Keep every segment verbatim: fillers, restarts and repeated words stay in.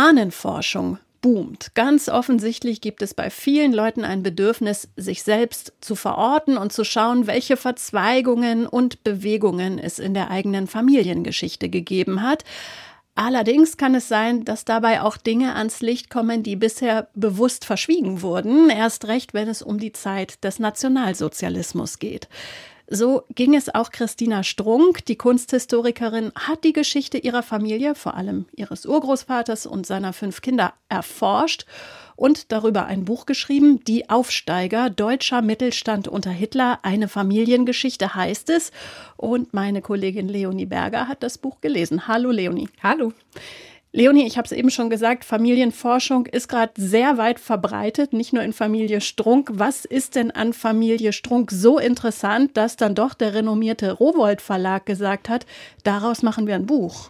Ahnenforschung boomt. Ganz offensichtlich gibt es bei vielen Leuten ein Bedürfnis, sich selbst zu verorten und zu schauen, welche Verzweigungen und Bewegungen es in der eigenen Familiengeschichte gegeben hat. Allerdings kann es sein, dass dabei auch Dinge ans Licht kommen, die bisher bewusst verschwiegen wurden, erst recht, wenn es um die Zeit des Nationalsozialismus geht. So ging es auch Christina Strunk. Die Kunsthistorikerin hat die Geschichte ihrer Familie, vor allem ihres Urgroßvaters und seiner fünf Kinder, erforscht und darüber ein Buch geschrieben. Die Aufsteiger, deutscher Mittelstand unter Hitler, eine Familiengeschichte heißt es. Und meine Kollegin Leonie Berger hat das Buch gelesen. Hallo Leonie. Hallo. Leonie, ich habe es eben schon gesagt, Familienforschung ist gerade sehr weit verbreitet, nicht nur in Familie Strunk. Was ist denn an Familie Strunk so interessant, dass dann doch der renommierte Rowohlt Verlag gesagt hat, daraus machen wir ein Buch?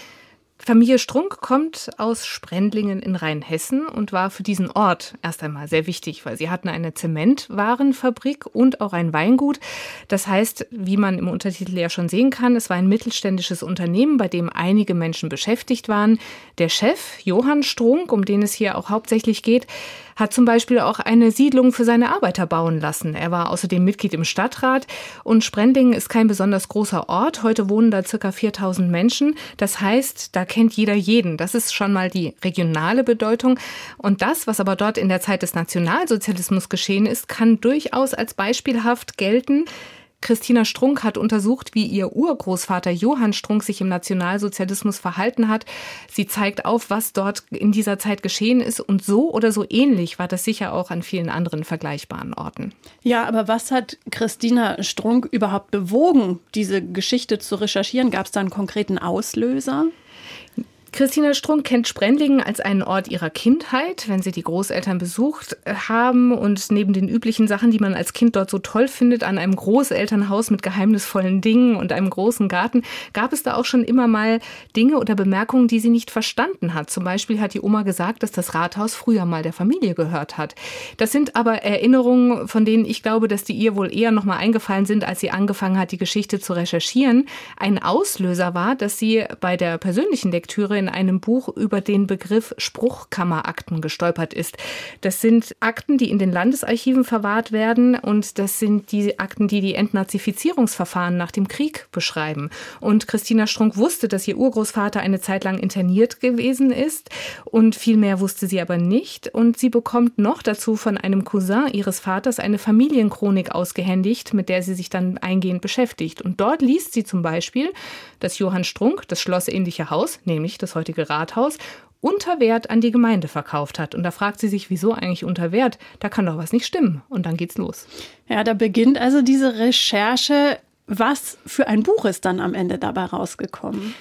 Familie Strunk kommt aus Sprendlingen in Rheinhessen und war für diesen Ort erst einmal sehr wichtig, weil sie hatten eine Zementwarenfabrik und auch ein Weingut. Das heißt, wie man im Untertitel ja schon sehen kann, es war ein mittelständisches Unternehmen, bei dem einige Menschen beschäftigt waren. Der Chef, Johann Strunk, um den es hier auch hauptsächlich geht, hat zum Beispiel auch eine Siedlung für seine Arbeiter bauen lassen. Er war außerdem Mitglied im Stadtrat und Sprendlingen ist kein besonders großer Ort. Heute wohnen da ca. viertausend Menschen. Das heißt, da kennt jeder jeden. Das ist schon mal die regionale Bedeutung. Und das, was aber dort in der Zeit des Nationalsozialismus geschehen ist, kann durchaus als beispielhaft gelten. Christina Strunk hat untersucht, wie ihr Urgroßvater Johann Strunk sich im Nationalsozialismus verhalten hat. Sie zeigt auf, was dort in dieser Zeit geschehen ist. Und so oder so ähnlich war das sicher auch an vielen anderen vergleichbaren Orten. Ja, aber was hat Christina Strunk überhaupt bewogen, diese Geschichte zu recherchieren? Gab es da einen konkreten Auslöser? Christina Strunk kennt Sprendlingen als einen Ort ihrer Kindheit, wenn sie die Großeltern besucht haben und neben den üblichen Sachen, die man als Kind dort so toll findet, an einem Großelternhaus mit geheimnisvollen Dingen und einem großen Garten, gab es da auch schon immer mal Dinge oder Bemerkungen, die sie nicht verstanden hat. Zum Beispiel hat die Oma gesagt, dass das Rathaus früher mal der Familie gehört hat. Das sind aber Erinnerungen, von denen ich glaube, dass die ihr wohl eher noch mal eingefallen sind, als sie angefangen hat, die Geschichte zu recherchieren. Ein Auslöser war, dass sie bei der persönlichen Lektüre in einem Buch über den Begriff Spruchkammerakten gestolpert ist. Das sind Akten, die in den Landesarchiven verwahrt werden und das sind die Akten, die die Entnazifizierungsverfahren nach dem Krieg beschreiben. Und Christina Strunk wusste, dass ihr Urgroßvater eine Zeit lang interniert gewesen ist und viel mehr wusste sie aber nicht. Und sie bekommt noch dazu von einem Cousin ihres Vaters eine Familienchronik ausgehändigt, mit der sie sich dann eingehend beschäftigt. Und dort liest sie zum Beispiel, dass Johann Strunk das schlossähnliche Haus, nämlich das heutige Rathaus, unter Wert an die Gemeinde verkauft hat. Und da fragt sie sich, wieso eigentlich unter Wert? Da kann doch was nicht stimmen. Und dann geht's los. Ja, da beginnt also diese Recherche. Was für ein Buch ist dann am Ende dabei rausgekommen?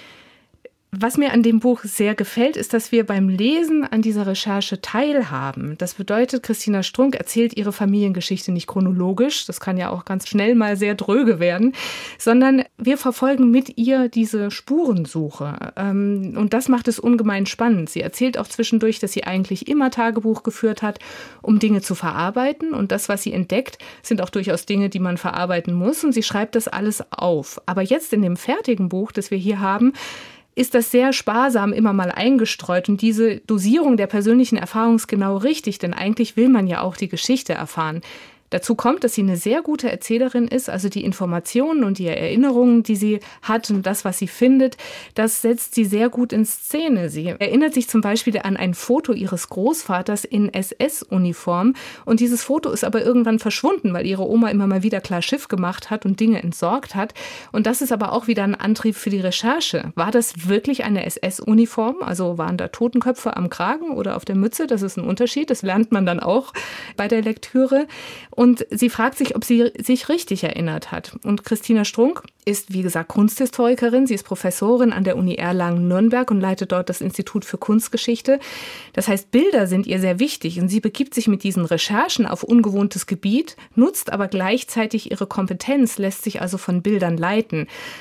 Was mir an dem Buch sehr gefällt, ist, dass wir beim Lesen an dieser Recherche teilhaben. Das bedeutet, Christina Strunk erzählt ihre Familiengeschichte nicht chronologisch, das kann ja auch ganz schnell mal sehr dröge werden, sondern wir verfolgen mit ihr diese Spurensuche. Und das macht es ungemein spannend. Sie erzählt auch zwischendurch, dass sie eigentlich immer Tagebuch geführt hat, um Dinge zu verarbeiten. Und das, was sie entdeckt, sind auch durchaus Dinge, die man verarbeiten muss. Und sie schreibt das alles auf. Aber jetzt in dem fertigen Buch, das wir hier haben, ist das sehr sparsam immer mal eingestreut und diese Dosierung der persönlichen Erfahrung ist genau richtig, denn eigentlich will man ja auch die Geschichte erfahren. Dazu kommt, dass sie eine sehr gute Erzählerin ist, also die Informationen und die Erinnerungen, die sie hat und das, was sie findet, das setzt sie sehr gut in Szene. Sie erinnert sich zum Beispiel an ein Foto ihres Großvaters in S S-Uniform und dieses Foto ist aber irgendwann verschwunden, weil ihre Oma immer mal wieder klar Schiff gemacht hat und Dinge entsorgt hat. Und das ist aber auch wieder ein Antrieb für die Recherche. War das wirklich eine S S-Uniform? Also waren da Totenköpfe am Kragen oder auf der Mütze? Das ist ein Unterschied, das lernt man dann auch bei der Lektüre. Und sie fragt sich, ob sie sich richtig erinnert hat. Und Christina Strunk ist, wie gesagt, Kunsthistorikerin. Sie ist Professorin an der Uni Erlangen-Nürnberg und leitet dort das Institut für Kunstgeschichte. Das heißt, Bilder sind ihr sehr wichtig. Und sie begibt sich mit diesen Recherchen auf ungewohntes Gebiet, nutzt aber gleichzeitig ihre Kompetenz, lässt sich also von Bildern leiten.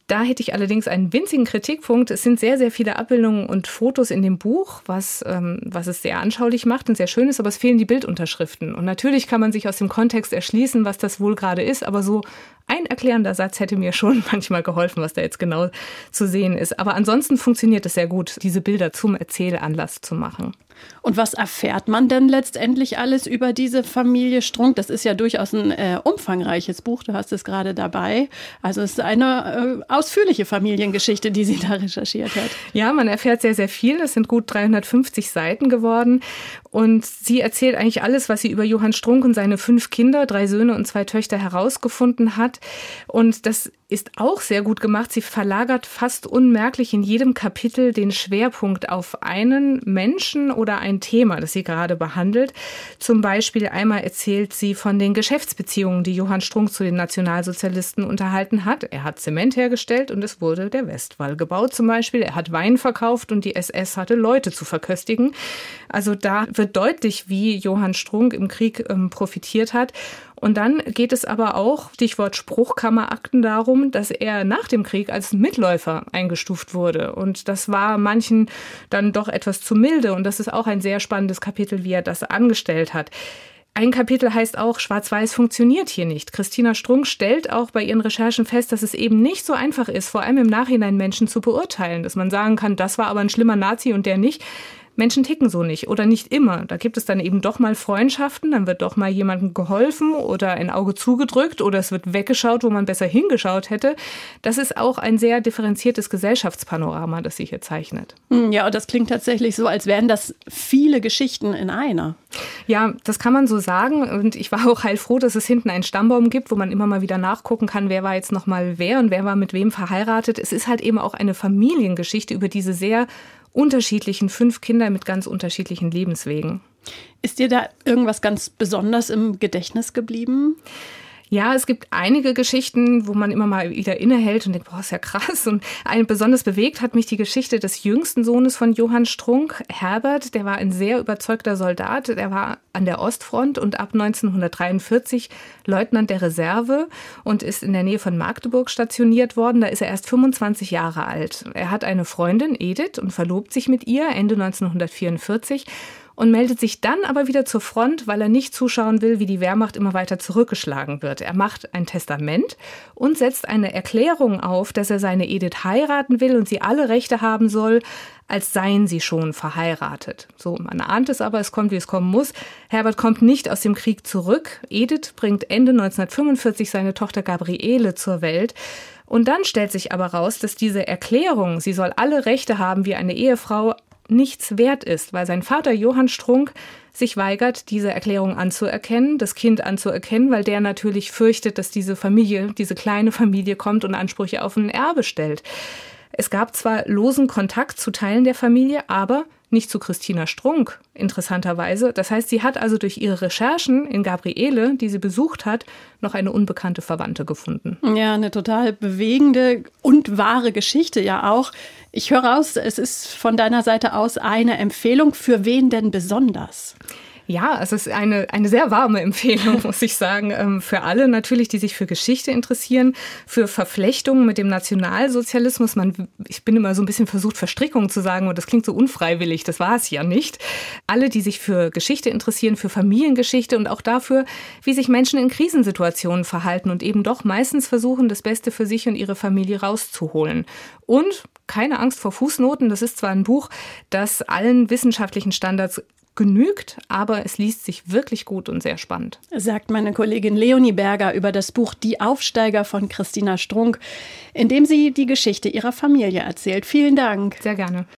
Da hätte ich allerdings einen winzigen Kritikpunkt. Es sind sehr, sehr viele Abbildungen und Fotos in dem Buch, was, ähm, was es sehr anschaulich macht und sehr schön ist, aber es fehlen die Bildunterschriften. Und natürlich kann man sich aus dem Kontext erschließen, was das wohl gerade ist, aber so ein erklärender Satz hätte mir schon manchmal geholfen, was da jetzt genau zu sehen ist. Aber ansonsten funktioniert es sehr gut, diese Bilder zum Erzählanlass zu machen. Und was erfährt man denn letztendlich alles über diese Familie Strunk? Das ist ja durchaus ein äh, umfangreiches Buch, du hast es gerade dabei. Also es ist eine äh, ausführliche Familiengeschichte, die sie da recherchiert hat. Ja, man erfährt sehr, sehr viel. Es sind gut dreihundertfünfzig Seiten geworden. Und sie erzählt eigentlich alles, was sie über Johann Strunk und seine fünf Kinder, drei Söhne und zwei Töchter herausgefunden hat. Und das ist auch sehr gut gemacht. Sie verlagert fast unmerklich in jedem Kapitel den Schwerpunkt auf einen Menschen oder ein Thema, das sie gerade behandelt. Zum Beispiel einmal erzählt sie von den Geschäftsbeziehungen, die Johann Strunk zu den Nationalsozialisten unterhalten hat. Er hat Zement hergestellt und es wurde der Westwall gebaut zum Beispiel. Er hat Wein verkauft und die S S hatte Leute zu verköstigen. Also da wird deutlich, wie Johann Strunk im Krieg ähm, profitiert hat. Und dann geht es aber auch, Stichwort Spruchkammerakten, darum, dass er nach dem Krieg als Mitläufer eingestuft wurde. Und das war manchen dann doch etwas zu milde. Und das ist auch ein sehr spannendes Kapitel, wie er das angestellt hat. Ein Kapitel heißt auch, Schwarz-Weiß funktioniert hier nicht. Christina Strunk stellt auch bei ihren Recherchen fest, dass es eben nicht so einfach ist, vor allem im Nachhinein Menschen zu beurteilen. Dass man sagen kann, das war aber ein schlimmer Nazi und der nicht. Menschen ticken so nicht oder nicht immer. Da gibt es dann eben doch mal Freundschaften, dann wird doch mal jemandem geholfen oder ein Auge zugedrückt oder es wird weggeschaut, wo man besser hingeschaut hätte. Das ist auch ein sehr differenziertes Gesellschaftspanorama, das sie hier zeichnet. Ja, und das klingt tatsächlich so, als wären das viele Geschichten in einer. Ja, das kann man so sagen. Und ich war auch heilfroh, dass es hinten einen Stammbaum gibt, wo man immer mal wieder nachgucken kann, wer war jetzt noch mal wer und wer war mit wem verheiratet. Es ist halt eben auch eine Familiengeschichte über diese sehr unterschiedlichen fünf Kinder mit ganz unterschiedlichen Lebenswegen. Ist dir da irgendwas ganz besonders im Gedächtnis geblieben? Ja, es gibt einige Geschichten, wo man immer mal wieder innehält und denkt, boah, ist ja krass. Und ein, besonders bewegt hat mich die Geschichte des jüngsten Sohnes von Johann Strunk, Herbert. Der war ein sehr überzeugter Soldat. Der war an der Ostfront und ab neunzehnhundertdreiundvierzig Leutnant der Reserve und ist in der Nähe von Magdeburg stationiert worden. Da ist er erst fünfundzwanzig Jahre alt. Er hat eine Freundin, Edith, und verlobt sich mit ihr Ende neunzehnhundertvierundvierzig. Und meldet sich dann aber wieder zur Front, weil er nicht zuschauen will, wie die Wehrmacht immer weiter zurückgeschlagen wird. Er macht ein Testament und setzt eine Erklärung auf, dass er seine Edith heiraten will und sie alle Rechte haben soll, als seien sie schon verheiratet. So, man ahnt es aber, es kommt, wie es kommen muss. Herbert kommt nicht aus dem Krieg zurück. Edith bringt Ende neunzehnhundertfünfundvierzig seine Tochter Gabriele zur Welt. Und dann stellt sich aber raus, dass diese Erklärung, sie soll alle Rechte haben wie eine Ehefrau, nichts wert ist, weil sein Vater Johann Strunk sich weigert, diese Erklärung anzuerkennen, das Kind anzuerkennen, weil der natürlich fürchtet, dass diese Familie, diese kleine Familie kommt und Ansprüche auf ein Erbe stellt. Es gab zwar losen Kontakt zu Teilen der Familie, aber nicht zu Christina Strunk, interessanterweise. Das heißt, sie hat also durch ihre Recherchen in Gabriele, die sie besucht hat, noch eine unbekannte Verwandte gefunden. Ja, eine total bewegende und wahre Geschichte ja auch. Ich höre raus, es ist von deiner Seite aus eine Empfehlung. Für wen denn besonders? Ja, es ist eine, eine sehr warme Empfehlung, muss ich sagen, für alle natürlich, die sich für Geschichte interessieren, für Verflechtungen mit dem Nationalsozialismus. Man, ich bin immer so ein bisschen versucht, Verstrickungen zu sagen, und das klingt so unfreiwillig, das war es ja nicht. Alle, die sich für Geschichte interessieren, für Familiengeschichte und auch dafür, wie sich Menschen in Krisensituationen verhalten und eben doch meistens versuchen, das Beste für sich und ihre Familie rauszuholen. Und keine Angst vor Fußnoten, das ist zwar ein Buch, das allen wissenschaftlichen Standards genügt, aber es liest sich wirklich gut und sehr spannend. Sagt meine Kollegin Leonie Berger über das Buch Die Aufsteiger von Christina Strunk, in dem sie die Geschichte ihrer Familie erzählt. Vielen Dank. Sehr gerne.